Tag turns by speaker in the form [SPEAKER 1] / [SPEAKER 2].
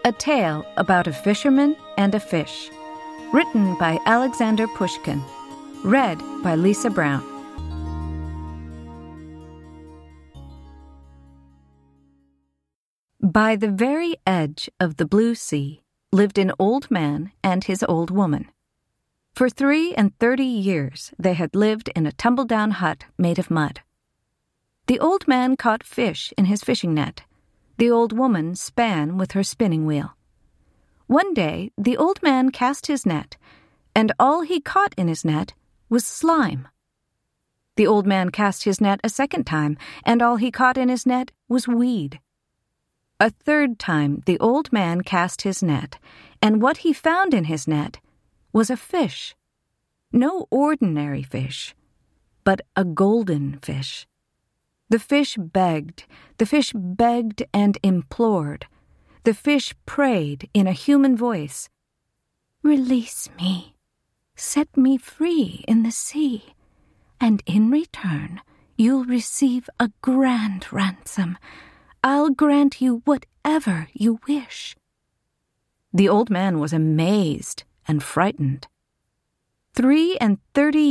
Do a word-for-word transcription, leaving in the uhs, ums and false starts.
[SPEAKER 1] A Tale About a Fisherman and a Fish. Written by Alexander Pushkin. Read by Lisa Brown. By the very edge of the blue sea lived an old man and his old woman. For three and thirty years they had lived in a tumble-down hut made of mud. The old man caught fish in his fishing net. The old woman span with her spinning wheel. One day the old man cast his net, and all he caught in his net was slime. The old man cast his net a second time, and all he caught in his net was weed. A third time the old man cast his net, and what he found in his net was a fish. No ordinary fish, but a golden fish. The fish begged, the fish begged and implored. The fish prayed in a human voice, "Release me, set me free in the sea, and in return you'll receive a grand ransom. I'll grant you whatever you wish." The old man was amazed and frightened. Three and thirty